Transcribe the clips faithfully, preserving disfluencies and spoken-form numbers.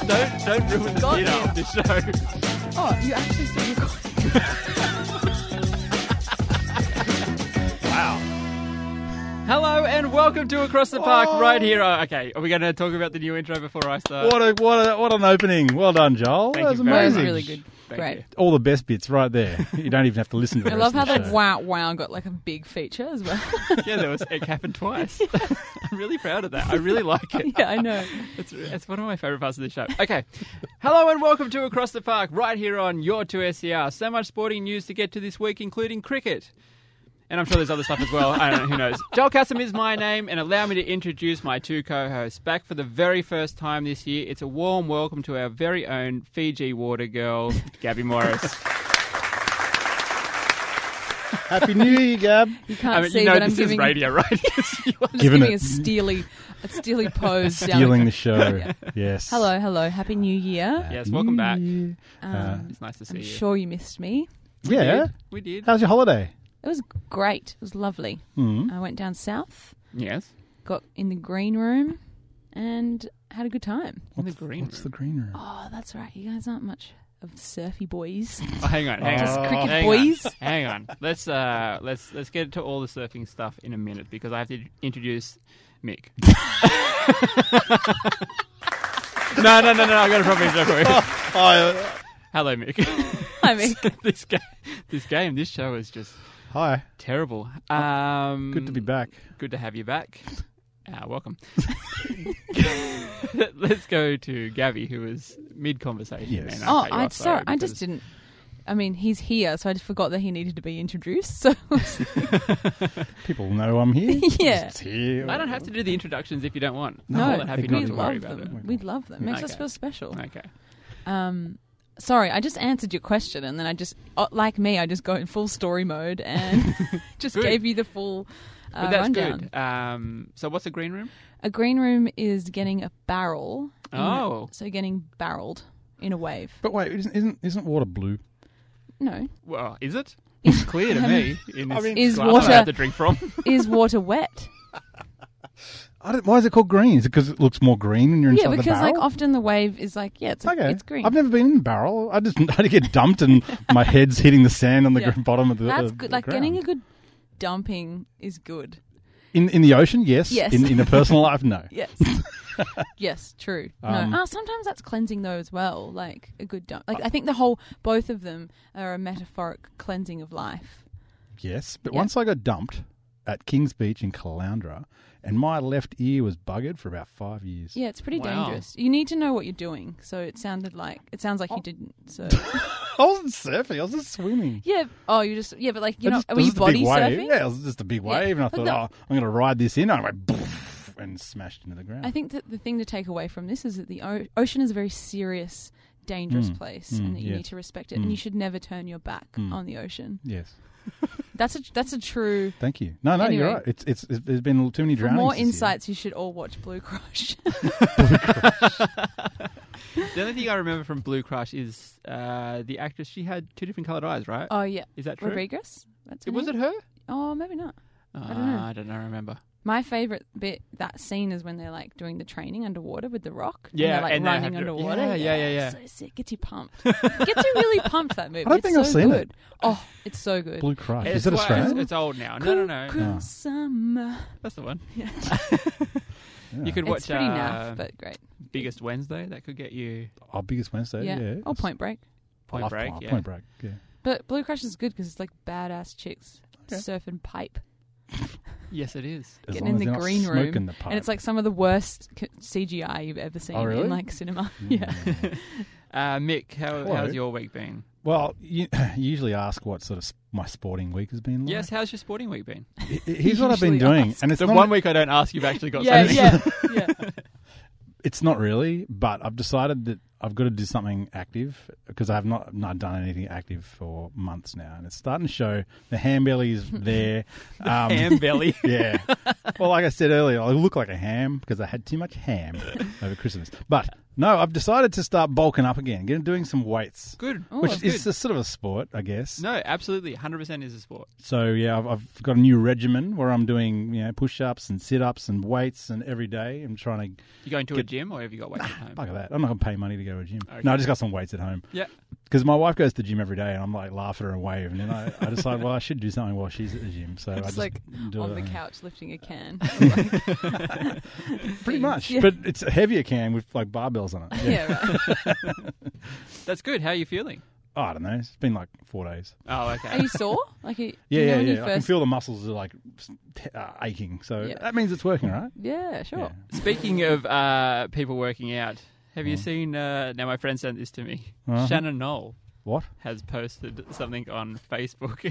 don't don't ruin the Got theatre you. of this show. Oh, you actually still recording? Wow. Hello and welcome to Across the Park Oh. right here. Oh, okay, are we going to talk about the new intro before I start? What a what a what an opening! Well done, Joel. Thank that was you very amazing. much. Really good. Thank Great. you. All the best bits right there. You don't even have to listen to it. I love how the wow wow got like a big feature as well. Yeah, there was, it happened twice. I'm really proud of that. I really like it. Yeah, I know. It's, it's one of my favourite parts of the show. Okay. Hello and welcome to Across the Park right here on Your two S C R. So much sporting news to get to this week, including cricket. And I'm sure there's other stuff as well. I don't know, who knows. Joel Cassim is my name, and allow me to introduce my two co-hosts. Back for the very first time this year, it's a warm welcome to our very own Fiji water girl, Gabby Morris. Happy New Year, Gab. You can't I mean, see, you know but I'm this giving, is radio, right? I'm just Giving giving it- a steely, a steely pose. down Stealing the the show. Yes. Hello, hello. Happy New Year. Yes, welcome back. Year. Um, Uh, It's nice to see I'm you. sure you missed me. We Yeah. did. We did. How's your holiday? It was great. It was lovely. Mm. I went down south, Yes. got in the green room, and had a good time. In the green What's room. the green room? Oh, that's right. You guys aren't much of surfy boys. Oh, hang on, hang Just on. cricket hang boys. On, hang on. Let's uh, let's let's get to all the surfing stuff in a minute because I have to introduce Mick. no, no, no, no. I got a proper intro for you. Hi. Hello, Mick. Hi, Mick. this game, this game, this show is just Hi. terrible. Um, Good to be back. Good to have you back. Uh, welcome. Let's go to Gabby, who is mid-conversation. Yes. and Oh, cut you I off, sorry. I just because- didn't. I mean, he's here, so I just forgot that he needed to be introduced. So People know I'm here. Yeah. Just here. I don't have to do the introductions if you don't want. No, I'm more than happy we not we to worry love about them. it. We love them. Makes us Okay. feel special. Okay. Um, sorry, I just answered your question, and then I just, uh, like me, I just go in full story mode and just Good. gave you the full uh, But that's rundown. good. Um, so what's a green room? A green room is getting a barrel. in- Oh. so getting barreled in a wave. But wait, isn't isn't, isn't water blue? No, Well, is it? It's clear to me. In this I mean- Is glass water- I have to drink from. is water wet? I don't, why is it called green? Is it because it looks more green when you're inside Yeah, the because barrel? like often the wave is like, yeah, it's like, Okay. it's green. I've never been in the barrel. I just I get dumped and my head's hitting the sand on the Yeah. gr- bottom of the. That's uh, good. the Like getting a ground. good dumping is good. in in the ocean. Yes. Yes. In in a personal life, no. Yes. Yes, true. Um, no, oh, sometimes that's cleansing though as well. Like a good dump. Like I think the whole, both of them are a metaphoric cleansing of life. Yes, but Yeah. once I got dumped at Kings Beach in Caloundra, and my left ear was buggered for about five years. Yeah, it's pretty Wow. dangerous. You need to know what you're doing. So it sounded like it sounds Oh. like you didn't. So I wasn't surfing. I was just swimming. yeah. Oh, you just yeah, but like you I know, just- it were was you just a big body wave. surfing? Yeah, it was just a big Yeah. wave, and I But thought, the- oh, I'm going to ride this in. And I went boof, and smashed into the ground. I think that the thing to take away from this is that the o- ocean is a very serious, dangerous Mm, place, mm, and that you yes. need to respect it, Mm. and you should never turn your back Mm. on the ocean. Yes. That's a that's a true. Thank you. No, no, Anyway. you're right. It's, it's it's there's been too many For drownings. more this year. insights, you should all watch Blue Crush. The only thing I remember from Blue Crush is uh, the actress. She had two different coloured eyes, right? Oh yeah, Is that true? Rodriguez. That's her Was name? it her? Oh, maybe not. Uh, don't know. I don't know. Remember? My favorite bit that scene is when they're like doing the training underwater with the rock. Yeah, and they're like and they running have to- underwater. yeah, yeah, yeah, yeah. So sick. Gets you pumped. Gets you really pumped. That movie. I don't It's think so I've seen good. it. Oh, it's so good. Blue Crush. It's, Is it well, Australian? It's, it's old now. No, no, no. Cruel Oh. Summer. That's the one. Yeah. Yeah. You could watch It's pretty uh, naff, but great. Biggest Wednesday. That could get you Our biggest Wednesday. Yeah. Yeah. Oh, Point Break. I Point love Break. Point, yeah. Point Break. Yeah. But Blue Crush is good because it's like badass chicks Okay. surfing pipe, Yes, it is. As getting long in as the they're not green smoking room, the pipe. and it's like some of the worst c- C G I you've ever seen Oh, really? in like cinema. Yeah. Mm. Uh, Mick, how, Hello. how's your week been? Well, you, you usually ask what sort of s- my sporting week has been like. Yes, how's your sporting week been? I- I- Here's what I've been usually doing, ask. and it's The not one week I don't ask, you've actually got Yeah, something. yeah, yeah. it's not really, but I've decided that I've got to do something active because I have not not done anything active for months now, and it's starting to show. The ham belly is there. Um, Ham belly. Yeah. Well, like I said earlier, I look like a ham because I had too much ham over Christmas. But no, I've decided to start bulking up again, getting doing some weights, Good. Oh, which that's is good. a sort of a sport, I guess. No, absolutely. one hundred percent is a sport. So yeah, I've, I've got a new regimen where I'm doing you know push-ups and sit-ups and weights and every day. I'm trying to You going to a Get- gym or have you got weights at home? Bugger that. I'm not going to pay money to go to a gym. Okay. No, I just got some weights at home. Yeah. Because my wife goes to the gym every day and I'm like laugh at her and wave. And then I, I decide, well, I should do something while she's at the gym. So I It's just like do on it the at home. couch lifting a can. Pretty much. Yeah. But it's a heavier can with like barbells on it. Yeah, right. That's good. How are you feeling? Oh, I don't know. It's been like four days. Oh, okay. Are you sore? Like, you, Yeah, you know yeah, when you yeah. I can first- feel the muscles are like uh, aching. So Yeah. that means it's working, right? Yeah, sure. Yeah. Speaking of uh, people working out, have you Mhm. seen, uh, now my friend sent this to me, Uh-huh. Shannon Knoll What? has posted something on Facebook.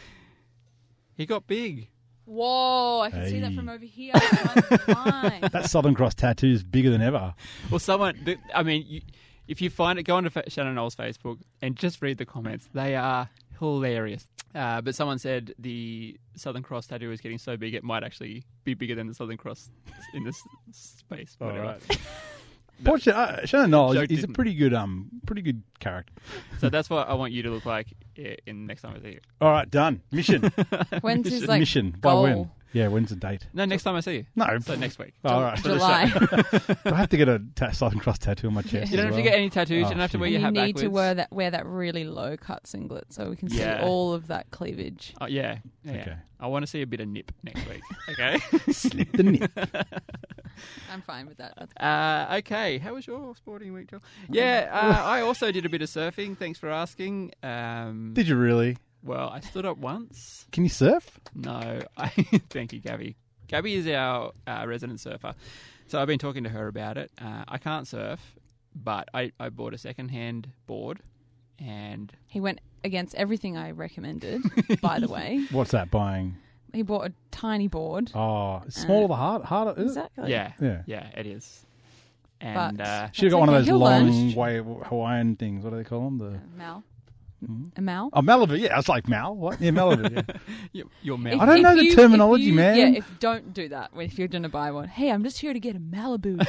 He got big. Whoa, I can see that Hey. from over here. I'm blind. That Southern Cross tattoo is bigger than ever. Well, someone, th- I mean, you, if you find it, go onto Fa- Shannon Knoll's Facebook and just read the comments. They are hilarious. Uh, but someone said the Southern Cross tattoo is getting so big it might actually be bigger than the Southern Cross in this space. All Whatever. right. Poor Sh- uh, Shannon Knoll, Joke he's a didn't- pretty good, um, pretty good character. So that's what I want you to look like i- in next time I see you. All right, done. Mission. When's his like Mission. By goal? when? Yeah, when's the date? No, next time I see you. No. So next week. All right. For the July. show. Do I have to get a ta- Southern Cross tattoo on my chest? You don't as have to well? get any tattoos. you Oh, don't have to shit. wear And your you hat need backwards. to wear that wear that really low cut singlet so we can see Yeah. all of that cleavage. Oh, yeah. yeah. Okay. I want to see a bit of nip next week. Okay. Slip the nip. I'm fine with that. That's Uh, okay, how was your sporting week, Joel? Yeah, uh, I also did a bit of surfing. Thanks for asking. Um, Did you really? well, I stood up once. Can you surf? No, I thank you, Gabby. Gabby is our uh, resident surfer, so I've been talking to her about it. Uh, I can't surf, but I, I bought a second-hand board, and He went against everything I recommended, by the way. What's that buying? He bought a tiny board. Oh, it's smaller the hard, harder, is it? Exactly. yeah, Yeah. yeah, it is. And But- uh, Should have got one of okay, those he'll long learn. way, Hawaiian things. What do they call them? The Mal. Mhm. A Mal? Oh, Malibu. Yeah, I was like Mal. What? Yeah, Malibu. Yeah. your, your mouth. If- I don't if know the you- if terminology, you- man. Yeah, if don't do that if you're going to buy one. Hey, I'm just here to get a Malibu,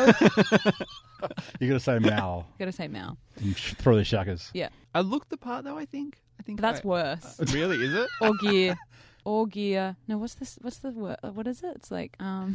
bro. You got to say Mal Got to say Mal. and sh- throw the shuckers. I looked the part though. I think. I think But that's I- worse. Really, is it? Or gear. Or gear. No, what's this? What's the word? What is it? It's like um,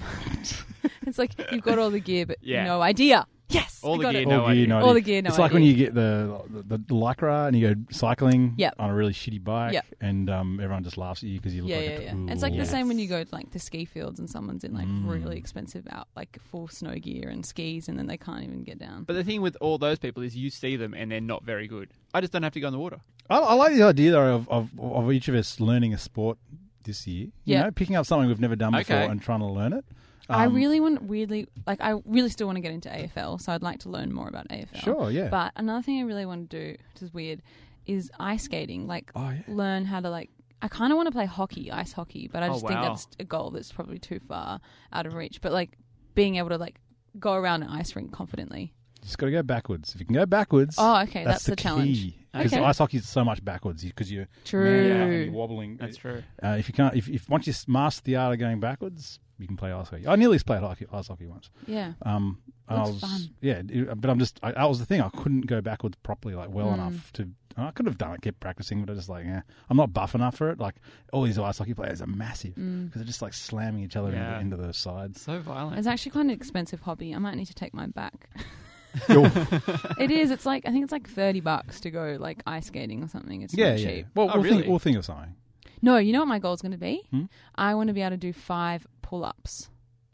it's like you've got all the gear, but Yeah. no idea. Yes, All I the got gear, it. no All idea. gear, no All idea. the gear, no It's like when idea. you get the, the the Lycra and you go cycling Yep. on a really shitty bike, Yep. and um, everyone just laughs at you because you look Yeah, like yeah, a yeah. tool. It's like Yes. the same when you go to like the ski fields and someone's in like Mm. really expensive out, like full snow gear and skis, and then they can't even get down. But the thing with all those people is you see them and they're not very good. I just don't have to go in the water. I, I like the idea though of, of of each of us learning a sport this year. You Yeah. know, picking up something we've never done before Okay. and trying to learn it. I Um, really want, weirdly, like I really still want to get into A F L, so I'd like to learn more about A F L. Sure, yeah. But another thing I really want to do, which is weird, is ice skating. Like oh yeah. learn how to like. I kind of want to play hockey, ice hockey, but I Oh, just think wow. that's a goal that's probably too far out of reach. But like being able to like go around an ice rink confidently. Just got to go backwards. If you can go backwards, Oh, okay, that's, that's, the, challenge. key. Because Okay. ice hockey is so much backwards because you're True. yeah, and you're wobbling. That's true. Uh, if you can't, if, if once you master the art of going backwards, you can play ice hockey. I nearly played hockey, ice hockey once. Yeah. Um, and I Looks was, fun. yeah, it- but I'm just I, that was the thing. I couldn't go backwards properly, like well Mm. enough to. I could have done it, kept practicing, but I just like, yeah, I'm not buff enough for it. Like all these ice hockey players are massive because Mm. they're just like slamming each other Yeah. into, into the sides. So violent. It's actually quite an expensive hobby. I might need to take mine back. Yo. It is. It's like I think it's like thirty bucks to go like ice skating or something. It's yeah, not yeah. cheap. Well, Oh, we'll, really? think, we'll think of something. No, you know what my goal is going to be? Hmm? I want to be able to do five pull-ups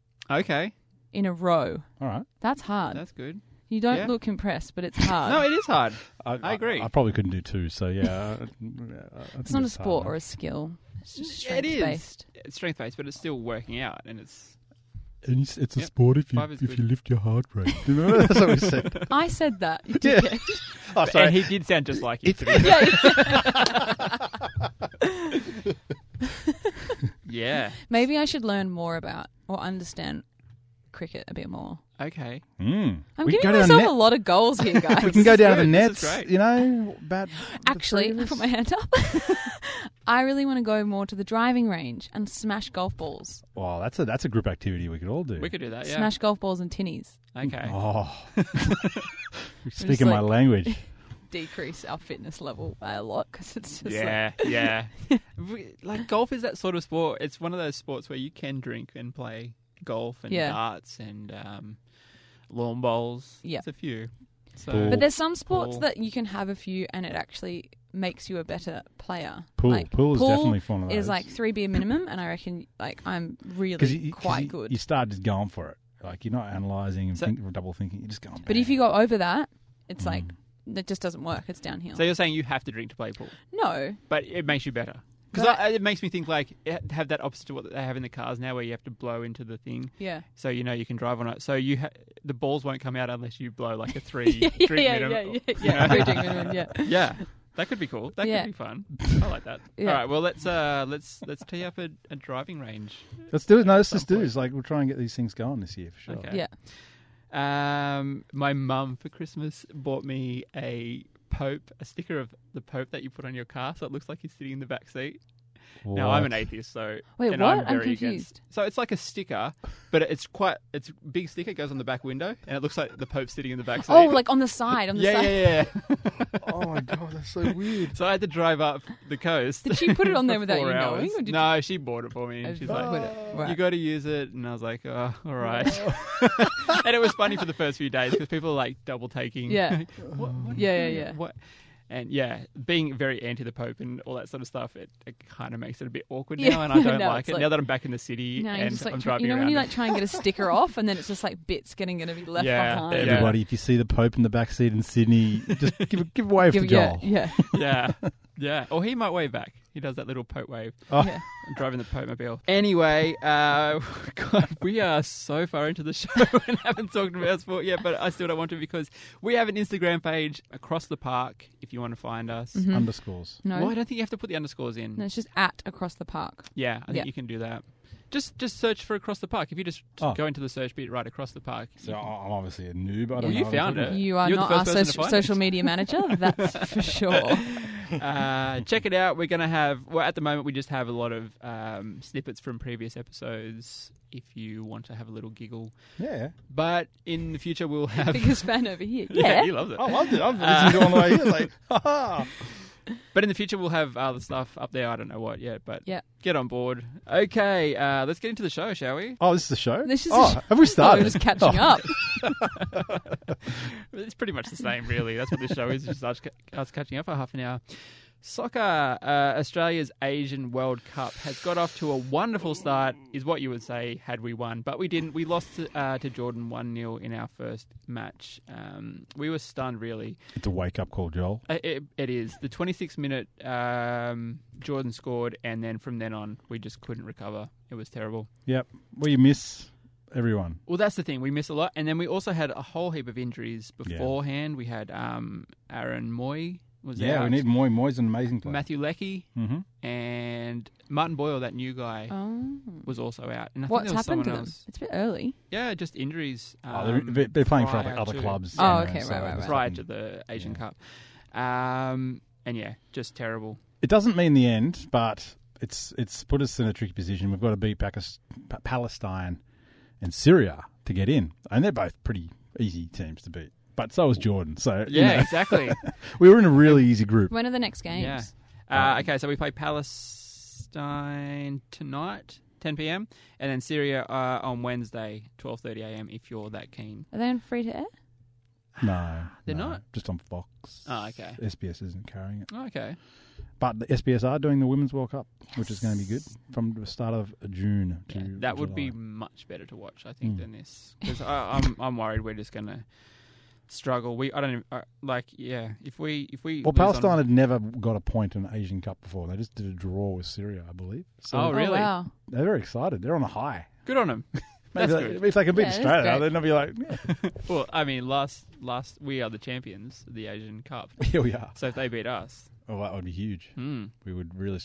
Okay, in a row. All right. That's hard. that's good. you don't yeah. look impressed, but it's hard. No, it is hard. I, I agree. I, probably couldn't do two, so yeah. I- I it's think not a hard sport or enough. a skill. It's just Yeah, it strength is. based. It's strength based, but it's still working out, and it's And it's, it's a Yep. sport if you Five is if good. you lift your heart rate. You know, that's what we said. I said that. You Yeah. dickhead. Oh, sorry. and he did sound just like you. It's- Yeah. Maybe I should learn more about or understand cricket a bit more. Okay. Mm. I'm We can giving go down myself net- a lot of goals here, guys. We can go down to the good. This is nets, great. you know. About the Actually, three of I us. put my hand up. I really want to go more to the driving range and smash golf balls. Well, that's a that's a group activity we could all do. We could do that, yeah. Smash golf balls and tinnies. Okay. Oh, you're speaking my like- language. Decrease our fitness level by a lot because it's just Yeah, yeah. We- like golf is that sort of sport. It's one of those sports where you can drink and play golf and Yeah. darts and um, lawn bowls. Yeah. It's a few. So Pool. But there's some sports Pool. that you can have a few and it actually makes you a better player. Pool, Like, pool is definitely one of those. is like three beer minimum, and I reckon like I'm really 'Cause you, 'cause quite you, good. You start just going for it. Like you're not analysing and So- think, double thinking. You're just going. but if you go over that, it's Mm. like that just doesn't work. It's downhill. So you're saying you have to drink to play pool, no, but it makes you better. Because But- it makes me think like it- have that opposite to what they have in the cars now, where you have to blow into the thing, yeah, so you know you can drive on it. So you ha- the balls won't come out unless you blow like a three yeah, yeah, drink yeah, minimum. yeah, yeah, yeah. Three drink minimum, yeah. Yeah, that could be cool. That Yeah. could be fun. I like that. Yeah. All right, well let's uh, let's let's tee up a, a driving range. let's do it. No, let's just do Some this. Like we'll try and get these things going this year for sure. Okay. Yeah. Um, my mum for Christmas bought me a Pope, a sticker of the Pope that you put on your car, so it looks like he's sitting in the back seat. Now I'm an What? atheist, so Wait, and what? I'm I'm very confused. against. So it's like a sticker, but it's quite it's a big sticker. It goes on the back window, and it looks like the Pope sitting in the back seat. Oh, like on the side, on the yeah, side. yeah, yeah. Oh my god, that's so weird. So I had to drive up the coast. Did she put it on there for without four you knowing, hours. or did no, she bought it for me, and Oh, she's oh, like, put it- right. "You got to use it," and I was like, "Oh, all right." And it was funny for the first few days because people were like double taking. Yeah. what, what Yeah, are you yeah, doing? yeah. What? And yeah, being very anti the Pope and all that sort of stuff, it, it kind of makes it a bit awkward Yeah. now, and I don't Now like it's it. like- now that I'm back in the city No, you and just like I'm try, driving you know around. when you like try and get a sticker off, and then it's just like bits getting going to be left Yeah, behind. yeah. Everybody, if you see the Pope in the back seat in Sydney, just give a, give a wave Give- to yeah, Joel. yeah, yeah, yeah. Or he might wave back. He does that little Pope wave. Oh. yeah. I'm driving the Pope-mobile. Anyway, uh, God, we are so far into the show and haven't talked about sport yet, but I still don't want to because we have an Instagram page, Across the Park, if you want to find us. Mhm. Underscores. No, Well, I don't think you have to put the underscores in. no, it's just at across the park. Yeah, I think Yeah. you can do that. Just just search for Across the Park. If you just Oh. go into the search bit right across the park. So I'm obviously a noob. I don't Well, know you what I'm found talking it. about. You are You're the not first our person to soci- find social it. media manager, that's for sure. uh, check it out. We're going to have, well, at the moment, we just have a lot of um, snippets from previous episodes if you want to have a little giggle. Yeah. But in the future, we'll have. Biggest fan over here. yeah, Yeah. he loves it. I loved it. I've Uh, listened to it on the way here. Like, ha But in the future, we'll have other stuff up there. I don't know what yet, but Yeah. get on board. Okay, uh, let's get into the show, shall we? Oh, this is the show? This is oh, the sh- have we Oh, started? we're just catching Oh. up. It's pretty much the same, really. That's what this show is, just us, us catching up for half an hour. Soccer, uh, Australia's Asian World Cup has got off to a wonderful start, is what you would say, had we won. But we didn't. We lost to, uh, to Jordan one nil in our first match. Um, we were stunned, really. It's a wake-up call, Joel. Uh, It, it is. The twenty-sixth minute, um, Jordan scored, and then from then on, we just couldn't recover. It was terrible. Yep. Well, you miss everyone. Well, that's the thing. We missed a lot. And then we also had a whole heap of injuries Yeah. beforehand. We had um, Aaron Moy was Yeah, out. we need Moy. Moy's an amazing player. Matthew Leckie Mm-hmm. and Martin Boyle, that new guy, Oh. was also out. And I What's think there was happened to someone them? else. It's a bit early. Yeah, just injuries. Oh, they're, um, they're- they're playing for prior other, other to- clubs. Oh, anyway, okay, so right, right, it right. doesn't- prior to the Asian Yeah. Cup. Um, and yeah, just terrible. It doesn't mean the end, but it's it's put us in a tricky position. We've got to beat Pakis- Pa- Palestine and Syria to get in, and they're both pretty easy teams to beat. But so is Jordan. So you Yeah, know, exactly. we were in a really easy group. When are the next games? Yeah. Uh, okay, so we play Palestine tonight, ten p.m, and then Syria uh, on Wednesday, twelve thirty a.m. if you're that keen. Are they on free to air? No, They're no, not? just on Fox. Oh, okay. S B S isn't carrying it, Okay. but the S B S are doing the Women's World Cup, which is going to be good from the start of June to Yeah, that would be July. much better to watch, I think, Mm. than this. Because I'm I'm worried we're just gonna struggle. We I don't even, uh, like yeah. If we if we Well, lose on- Palestine had never got a point in an Asian Cup before. They just did a draw with Syria, I believe. So Oh, really? Oh, wow. they're very excited. They're on a high. good on them. Maybe That's they- good. if they can beat Yeah, that's Australia, great. then they'll be like, yeah, Well, I mean, last last we are the champions of the Asian Cup. here we are. So if they beat us, Oh, that would be huge. hmm. We would really suck.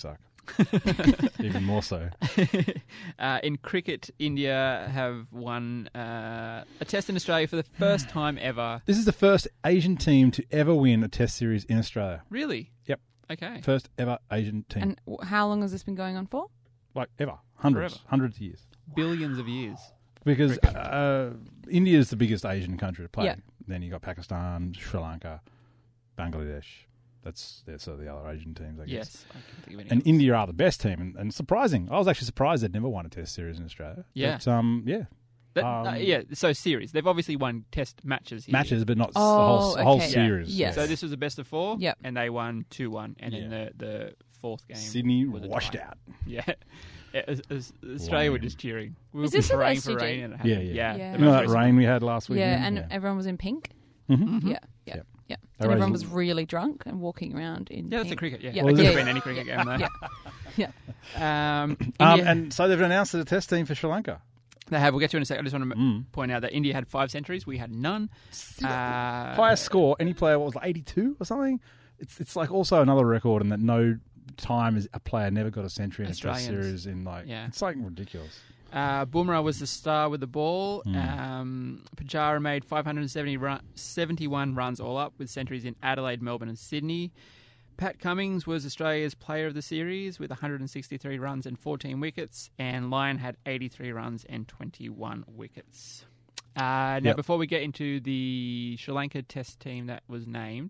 Even more so. uh, in cricket, India have won uh, a test in Australia for the first time ever. This is the first Asian team to ever win a test series in Australia. Really? Yep. Okay. First ever Asian team. And w- how long has this been going on for? Like ever. Hundreds. Forever. Hundreds of years. Billions of years. Because uh, India is the biggest Asian country to play. Yeah. Then you got Pakistan, Sri Lanka, Bangladesh. That's they're sort of the other Asian teams, I guess. Yes. I can think of any And else. India are the best team, and, and surprising. I was actually surprised they'd never won a test series in Australia. Yeah. But, um, yeah. That- um, uh, yeah, so series. They've obviously won test matches here. Matches, but not s- Oh, the whole, the whole okay. series. Yeah. Yes. So this was a best of four, Yep. and they won two one, and then Yeah. the, the fourth game Sydney was a washed tie. out. Yeah. Yeah, as, as Australia were Lame. just cheering. We Is were this what praying they for used to rain, do? and it Yeah, happened. yeah. yeah. Yeah. the You know most that recent rain we had last week? Yeah, and everyone was in pink. Mm-hmm. Yeah, yeah, Yep. yeah. They And everyone raised- was really drunk and walking around in Yeah, that's a pink. cricket. Yeah, Yeah. it Well, could yeah. have been any cricket game though. Yeah. Yeah. Um, Um, India- and so they've announced the test team for Sri Lanka. they have. We'll get to it in a second. I just want to Mm. point out that India had five centuries. We had none. Uh, Highest score, any player, what was it, eighty-two or something? It's it's like also another record in that no time is a player never got a century in a test Australians. series in like, Yeah. it's like ridiculous. Uh, Bumrah was the star with the ball. Mm. Um, Pujara made five hundred seventy run, seventy-one runs all up with centuries in Adelaide, Melbourne and Sydney. Pat Cummings was Australia's player of the series with one hundred sixty-three runs and fourteen wickets. And Lyon had eighty-three runs and twenty-one wickets. Uh, now, Yep. before we get into the Sri Lanka test team that was named,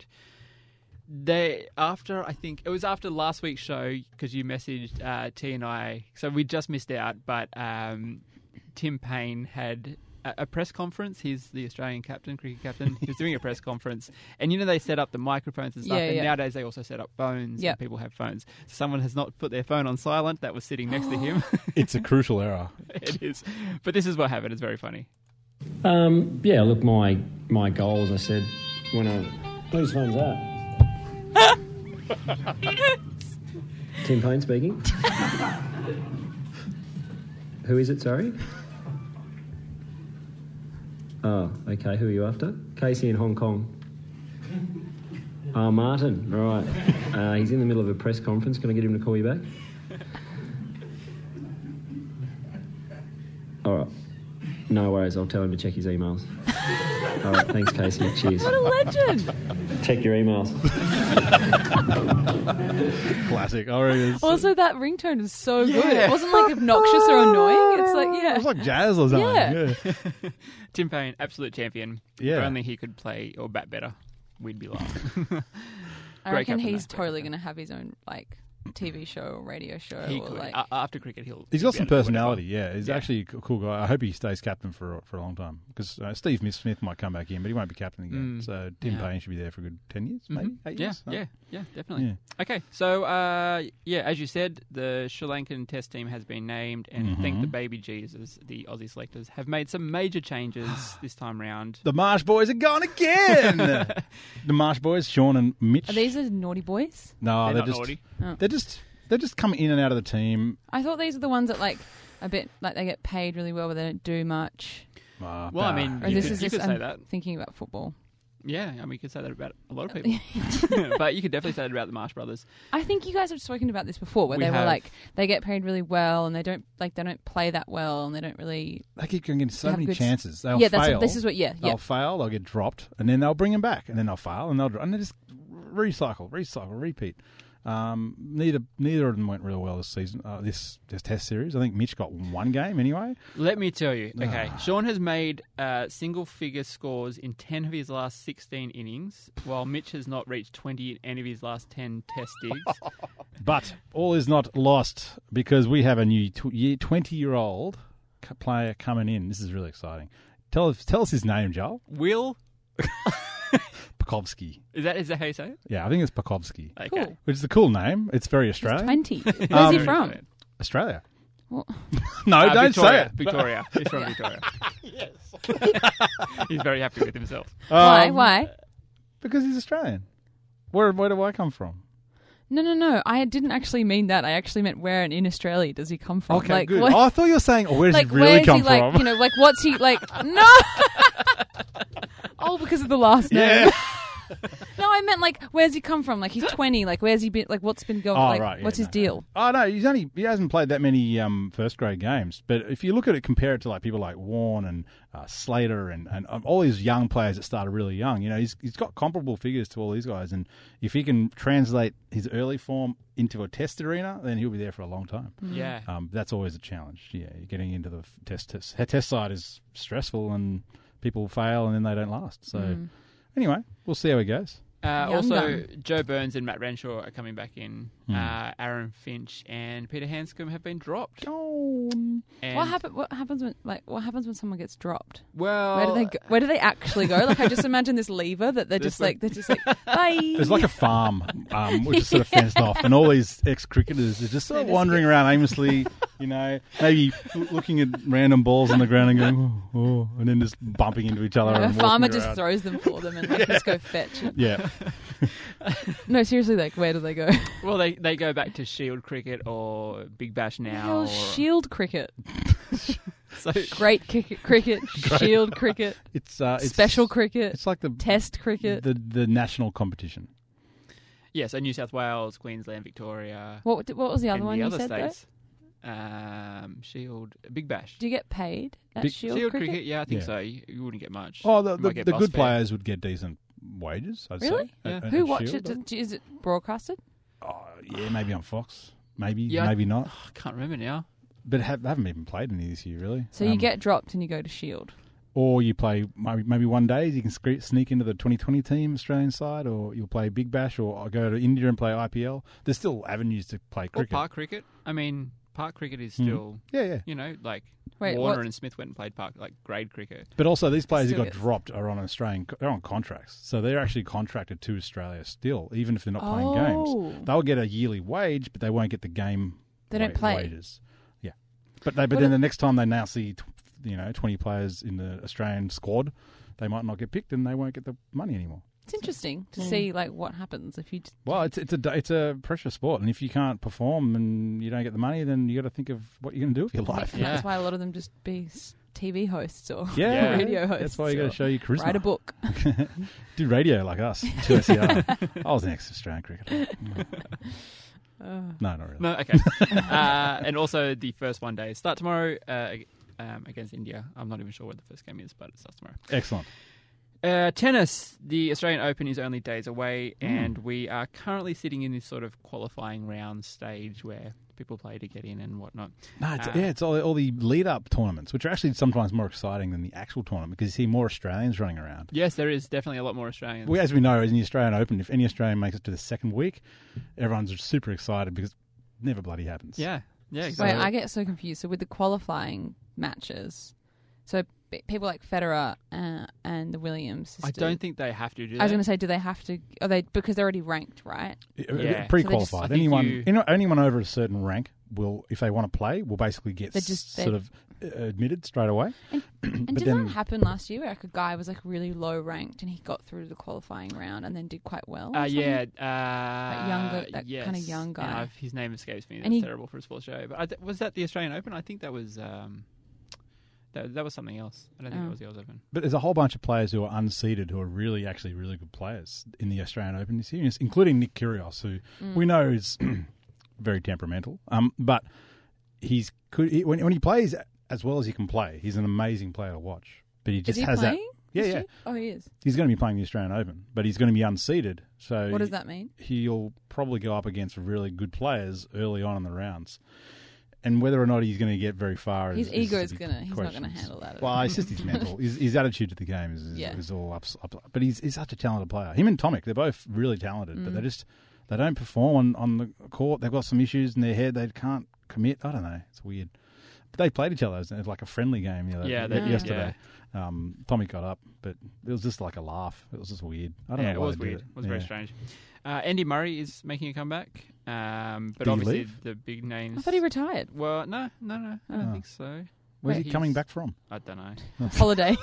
they after I think it was after last week's show because you messaged uh, T and I, so we just missed out. But um, Tim Payne had a, a press conference. He's the Australian captain, cricket captain. He was doing a press conference, and you know they set up the microphones and stuff. Yeah, and yeah. nowadays they also set up phones. Yep. And people have phones. Someone has not put their phone on silent. That was sitting next to him. It's a crucial error. It is, but this is what happened. It's very funny. Um, yeah, look, my my goal, as I said, when I... Whose phone's that? Tim Payne speaking. Who is it, sorry? Oh, okay, who are you after? Casey in Hong Kong. Oh, Martin, right. Uh, he's in the middle of a press conference. Can I get him to call you back? All right. No worries, I'll tell him to check his emails. All right, thanks, Casey. Cheers. What a legend! Check your emails. Classic. I reckon it's, Also, that ringtone is so good. Yeah. It wasn't like obnoxious or annoying. It's like, it yeah. was like jazz or something. Yeah. Yeah. Tim Payne, absolute champion. Yeah. If only he could play or bat better, we'd be laughing. I Great reckon captain, he's though. totally going to have his own like T V show or radio show. He or could. like, A- after cricket, he'll. He's he'll got be some able to do personality, whatever. yeah. He's Yeah. actually a cool guy. I hope he stays captain for for a long time because uh, Steve Smith might come back in, but he won't be captain again. Mm. So Tim Yeah. Payne should be there for a good ten years, maybe Mhm. eight Yeah, years. yeah, yeah, definitely. Yeah. Okay, so uh, yeah, as you said, the Sri Lankan Test team has been named, and thank the Mhm. baby Jesus, the Aussie selectors have made some major changes this time round. The Marsh boys are gone again. The Marsh boys, Sean and Mitch. are these the naughty boys? no, They're they're, not just naughty. Oh. they're just they're just coming in and out of the team. I thought these are the ones that like a bit like they get paid really well, but they don't do much. Uh, Well, I uh, mean, Or You this could- is you just could say I'm that. thinking about football. Yeah, I mean, you could say that about a lot of people, but you could definitely say that about the Marsh brothers. I think you guys have spoken about this before, where We they have. were like they get paid really well, and they don't like they don't play that well, and they don't really. they keep getting so They have many good- chances. They'll yeah, that's fail. what, this is what. Yeah, They'll yeah. fail. They'll get dropped, and then they'll bring them back, and then they'll fail, and they'll dro- and they just recycle, recycle, repeat. Um, neither neither of them went real well this season. Uh, this this Test series, I think Mitch got one game anyway. Let me tell you. Okay, Ah. Sean has made uh, single-figure scores in ten of his last sixteen innings, while Mitch has not reached twenty in any of his last ten Test digs. But all is not lost because we have a new tw- year, twenty-year-old c- player coming in. This is really exciting. Tell us tell us his name, Joel. Will, Pekovsky. is that is that how you say it? Yeah, I think it's Pekovsky, Okay. Cool. which is a cool name. It's very He's Australian. twenty. Where's Um, he from? Australia. Well- no, Uh, don't Victoria, say it. Victoria. He's from Victoria. Yes. He's very happy with himself. Why? Um, Why? Because he's Australian. Where where do I come from? No, no, no. I didn't actually mean that. I actually meant where in Australia does he come from? Okay, like, good. What, Oh, I thought you were saying, oh, where does like, he really where's come he like? from? You know, like what's he like? No. Oh, because of the last name. yeah. No, I I meant like, where's he come from? Like he's twenty. Like where's he been? Like what's been going? Oh, like right, yeah, what's his no. deal? Oh no, he's only he hasn't played that many um, first grade games. But if you look at it, compare it to like people like Warren and uh, Slater and, and um, all these young players that started really young, you know, he's he's got comparable figures to all these guys. And if he can translate his early form into a test arena, then he'll be there for a long time. Yeah. Um, that's always a challenge. Yeah, getting into the f- test test test side is stressful, and people fail and then they don't last. So Mm. anyway, we'll see how it goes. Uh, Young also, gun. Joe Burns and Matt Renshaw are coming back in. Hmm. Uh, Aaron Finch and Peter Hanscom have been dropped. Oh, And, What happen? What happens when like what happens when someone gets dropped? Well, Where do they go? Where do they actually go? Like I just imagine this lever that they're This just way. like they're just like bye. there's like a farm um, which is sort of fenced off, and all these ex-cricketers are just sort of They just wandering around aimlessly, you know, maybe l- looking at random balls on the ground and going, oh, oh, and then just bumping into each other. a and farmer walking just around. throws them for them and like, just go fetch it. Yeah, No, seriously, like where do they go? well, they, they go back to Shield cricket or Big Bash now. Hell, or, shield cricket, so, great cricket, cricket, shield cricket, it's uh, it's special cricket, It's like the test cricket. the the national competition. yeah, so New South Wales, Queensland, Victoria, What what was the other and one the you other said states. Um, Shield, Big Bash. though? Do you get paid at Big- shield, Shield cricket? cricket, yeah, I think Yeah. so. You, you wouldn't get much. Oh, the You the, might get the bus good fare. players would get decent wages. I'd Really? say. Yeah. At- at Who watch Shield. it? Is it broadcasted? Oh, yeah, maybe on Fox. Maybe, Yeah, I- maybe not. I can't remember now. But have, they haven't even played any this year, really. So you Um, get dropped and you go to Shield. or you play maybe, maybe one days. You can sque- sneak into the twenty twenty team Australian side, or you'll play Big Bash, or go to India and play I P L. There's still avenues to play Or cricket. park cricket. I mean, park cricket is Hmm. still, Yeah, yeah. you know, like Wait, Warner what- and Smith went and played park, like grade cricket. But also, these players who Still got gets- dropped are on Australian. They're on contracts, so they're actually contracted to Australia still, even if they're not playing Oh. games. They'll get a yearly wage, but they won't get the game. They don't wa- play. wages. Yeah, but they, but What then are- the next time they now see, tw- you know, twenty players in the Australian squad, they might not get picked, and they won't get the money anymore. It's interesting to Mm. see like what happens if you. T- Well, it's it's a it's a pressure sport, and if you can't perform and you don't get the money, then you got to think of what you're going to do with your life. and Yeah. That's why a lot of them just be s- T V hosts or Yeah, Yeah. radio hosts. That's why you got or to show your charisma. Write a book. Do radio like us. two S E R. I was an ex-Australian cricketer. Uh, No, not really. No, okay. uh, and also the first one day start tomorrow uh, um, against India. I'm not even sure what the first game is, but it starts tomorrow. Excellent. Uh, tennis, the Australian Open is only days away, Mm. and we are currently sitting in this sort of qualifying round stage where people play to get in and whatnot. No, it's, Uh, yeah, it's all, all the lead-up tournaments, which are actually sometimes more exciting than the actual tournament because you see more Australians running around. Yes, there is definitely a lot more Australians. Well, as we know, in the Australian Open, if any Australian makes it to the second week, everyone's super excited because it never bloody happens. yeah, yeah, Wait, exactly. I get so confused. So with the qualifying matches, so p- people like Federer uh, and the Williams sisters. I don't think they have to do that. I was going to say, do they have to? Are they because they're already ranked, right? Yeah. Pre-qualified. So they just- I think anyone, you- any- anyone over a certain rank will, if they want to play, will basically get They just- s- they- sort of uh, admitted straight away. And But did then- that happen last year where like a guy was like really low ranked and he got through to the qualifying round and then did quite well? or Uh, yeah, something? uh, younger- that yes. kinda young And guy. I've- his name escapes me. That's And he- terrible for a sports show. But I th- was that the Australian Open? I think that was um, that that was something else. I don't think Oh. it was the Oz Open. But there's a whole bunch of players who are unseeded who are really, actually, really good players in the Australian Open this year, including Nick Kyrgios, who Mm. we know is very temperamental. Um, but he's could he, when when he plays as well as he can play, he's an amazing player to watch. But he Is just he has playing? that. Yeah, this yeah. year? Oh, he is. He's going to be playing the Australian Open, but he's going to be unseeded. So What does that mean? he'll probably go up against really good players early on in the rounds. And whether or not he's going to get very far, His is, ego is is to be gonna. He's not gonna questioned. handle that. Well, it's just his mental, his, his attitude to the game is, is, Yeah. is all up, up. But he's he's such a talented player. Him and Tomic, they're both really talented, but Mm. they just they don't perform on, on the court. They've got some issues in their head. They can't commit. I don't know. It's weird. But they played each other as like a friendly game. You know, Yeah, they- yesterday. Um, Tomic got up, but it was just like a laugh. It was just weird. I don't Yeah, know it why was they did weird. It, It was very Yeah. strange. Uh, Andy Murray is making a comeback, um, but Did he obviously leave? the big names. I thought he retired. Well, no, no, no. I don't Oh. think so. Where's Wait, he coming he's- back from? I don't know. Holiday.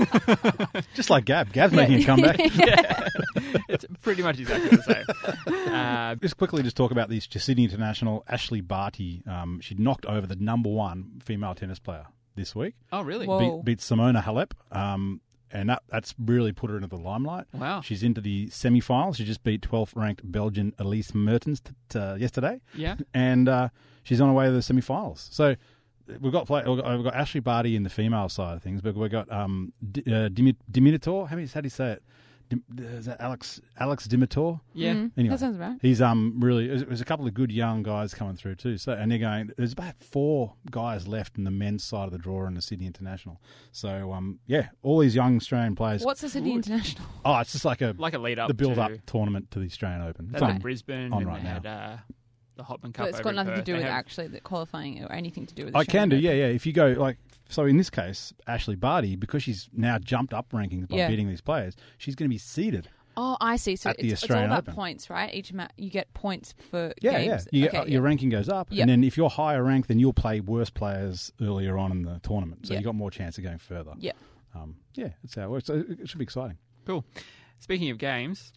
Just like Gab. Gab's making a comeback. yeah, it's pretty much exactly the same. Uh, Just quickly, just talk about this Sydney International. Ashley Barty, um, she knocked over the number one female tennis player this week. oh, really? Whoa. Beat, beat Simona Halep. Um, and that that's really put her into the limelight. Wow. She's into the semi-finals. She just beat twelfth ranked Belgian Elise Mertens t- t- uh, yesterday. Yeah. And uh, she's on her way to the semi-finals. So we've got play, we've got, we've got Ashley Barty in the female side of things, but we've got um, D- uh, Dimi- Dimitar. How do you how do you say it? Dim- is that Alex Alex Dimitar? Yeah. Mm, Anyway, that sounds right. He's um really. There's, there's a couple of good young guys coming through too. So and they're going. There's about four guys left in the men's side of the draw in the Sydney International. So um yeah, all these young Australian players. What's the Sydney International? Oh, it's just like a Like a lead up the build up to, tournament to the Australian Open. They It's had on- Brisbane on and right they now. had uh, the Hopman Cup. But it's over got in nothing to Perth. do They with have- actually the qualifying or anything to do with. I the can do, Australian yeah, Open. yeah. If you go like so, in this case, Ashley Barty, because she's now jumped up rankings by Yeah. beating these players, she's going to be seeded. Oh, I see. So At the it's, it's all Australian about Open. points, right? Each ma- you get points for Yeah, games. yeah. You okay, get, yeah. Your ranking goes up, Yep. and then if you're higher ranked, then you'll play worse players earlier on in the tournament, so Yep. you got more chance of going further. Yep. Um, yeah, that's how it works. So it should be exciting. Cool. Speaking of games,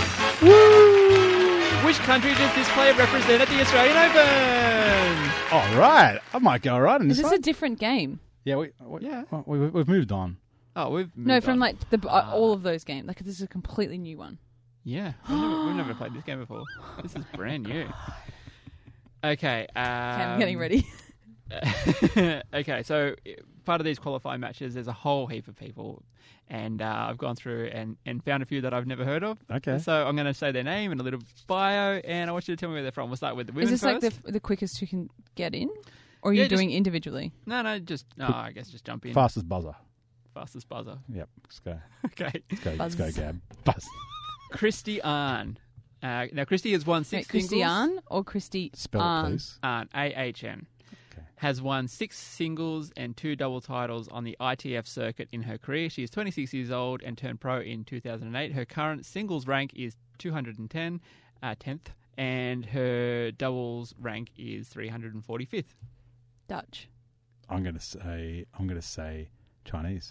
which country does this player represent at the Australian Open? All right, I might go all right in Is this this one. a different game? Yeah, we, we, Yeah. well, we, we've moved on. Oh, we've No, moved from on. like the uh, Ah. all of those games. Like this is a completely new one. Yeah, we've never, we've never played this game before. This is brand new. Okay. Um, Okay, I'm getting ready. okay, so uh, part of these qualifying matches, there's a whole heap of people, and uh, I've gone through and, and found a few that I've never heard of. Okay. So I'm going to say their name and a little bio, and I want you to tell me where they're from. We'll start with the women Is this like first. the the quickest you can get in, or are Yeah, you just- doing individually? No, no, just no. I guess just jump in. Fastest buzzer. Fastest buzzer. Yep, let's go. Okay. Let's go, let's Buzz. go, Gab. Buzz. Christy Ahn. Uh, now Christy has won Wait, six Christy singles. Ahn or Christy Spell it, Ahn? please. Ahn, A H N. Okay. Has won six singles and two double titles on the I T F circuit in her career. She is twenty-six years old and turned pro in two thousand eight. Her current singles rank is two hundred ten, uh, tenth, and her doubles rank is three hundred forty-fifth. Dutch. I'm gonna say. I'm gonna say Chinese.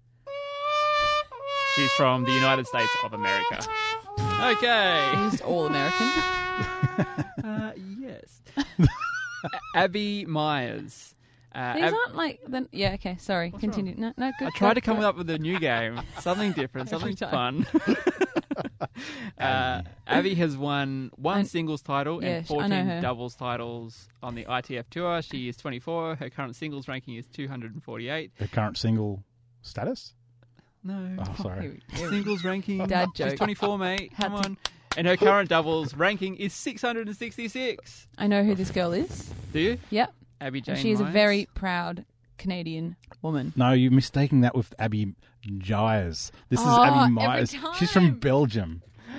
She's from the United States of America. Okay. Is all American. Uh, yes. A- Abby Myers. Uh, These Ab- aren't like then. Yeah. Okay. Sorry. What's Continue. No. No. Good. I tried go, to come go. up with a new game, something different, Every something time. fun. uh, Abby has won one I- singles title yeah, and sh- I know fourteen her. doubles titles on the I T F tour. She is twenty-four. Her current singles ranking is two hundred forty-eight. Her current single status. No. Oh, sorry. Here we- here we- Singles ranking. Dad She's joke. twenty-four, mate. Had Come to- on. And her current doubles ranking is six hundred sixty-six. I know who this girl is. Do you? Yep. Abby Jane And she is a Myers? very proud Canadian woman. No, you're mistaking that with Abby Myers. This is Oh, Abby every Myers. She's from time. Belgium.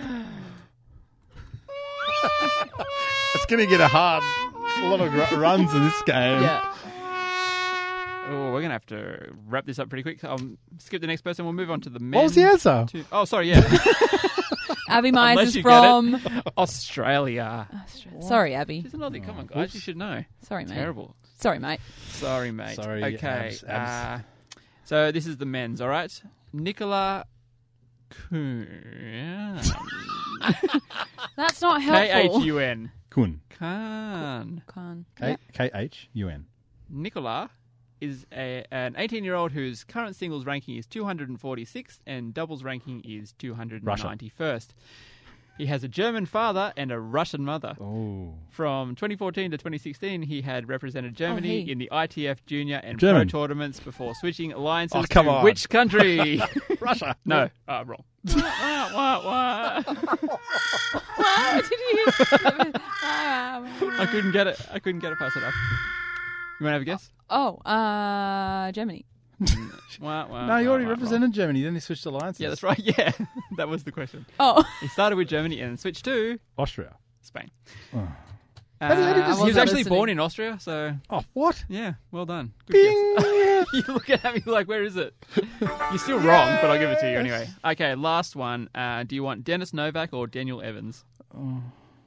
It's going to get a hard, a lot of ru- runs in this game. Yeah. Oh, we're going to have to wrap this up pretty quick. Um, skip the next person. We'll move on to the men. What was the answer? To- oh, sorry, yeah. Abby Myers Unless is you get it. from Australia. Australia. Sorry, Abby. She's an Aussie. Come on, guys. You should know. Sorry, mate. Terrible. Sorry, mate. Sorry, mate. Sorry, Okay. abs, abs. Uh, so this is the men's, all right? Nicola Kuhn. That's not K H helpful. U N. Kun. Khan. Khan. K- Yeah. K H U N. Nicola is a, an eighteen-year-old whose current singles ranking is two hundred forty-sixth and doubles ranking is two hundred ninety-first. He has a German father and a Russian mother. Oh. From twenty fourteen to twenty sixteen, he had represented Germany he. in the I T F junior and German. pro tournaments before switching alliances Oh, come to on. which country? Russia. No, uh, wrong. wah, wah, wah. What did you I couldn't get it. I couldn't get it fast enough. You want to have a guess? Oh, uh, Germany. Wah, wah, No, you wah, already wah, represented Germany. Then he switched alliances. wah. Yeah, that's right. Yeah, that was the question. Oh, He started with Germany and switched to Austria. Spain. Oh. Uh, How did- how did I this- he was wasn't actually listening. born in Austria, so Oh, what? yeah, well done. Good Bing! guess. You're looking at me like, where is it? You're still wrong, but I'll give it to you anyway. Okay, last one. Uh, do you want Dennis Novak or Daniel Evans? Oh.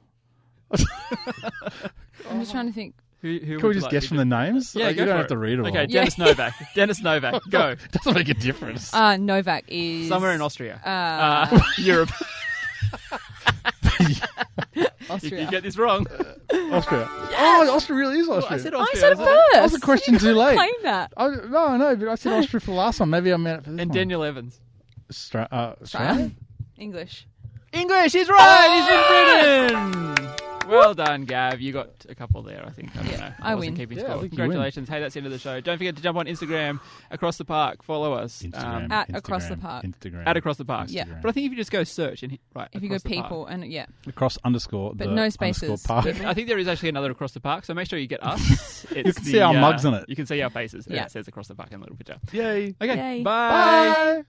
I'm just trying to think. Who, who Can would we you just like guess to from do? the names? Yeah, Like, go you don't for have it. to read them Okay, all. Dennis Novak. Dennis Novak, go. Doesn't make a difference. Uh, Novak is Somewhere in Austria. Uh, Uh, Europe. If Austria. you get this wrong. Austria. Oh, Austria really is Well, Austria. I said I Austria. said it isn't first. That was a question too late. Claim that. I, no, no, but I said Austria for the last one. Maybe I meant it for this And one. Daniel Evans. Stra- uh, Australia? English. English, he's right. He's from Britain. Well done, Gav. You got a couple there, I think. I don't Yeah, know. I wasn't win. keeping Yeah, I score. think you win. Congratulations. Hey, that's the end of the show. Don't forget to jump on Instagram, Across the Park. Follow us. Instagram. Um, At Instagram, Across the Park. Instagram. at Across the Park. Yeah. Instagram. But I think if you just go search and hit, right, If you go Across the Park. people and yeah, Across underscore But the no underscore spaces. park. I think there is actually another Across the Park, so make sure you get us. It's You can the, see our uh, mugs on it. You can see our faces. Yeah. Yeah. It says Across the Park in a little picture. Yay. Okay, Yay. bye. Bye.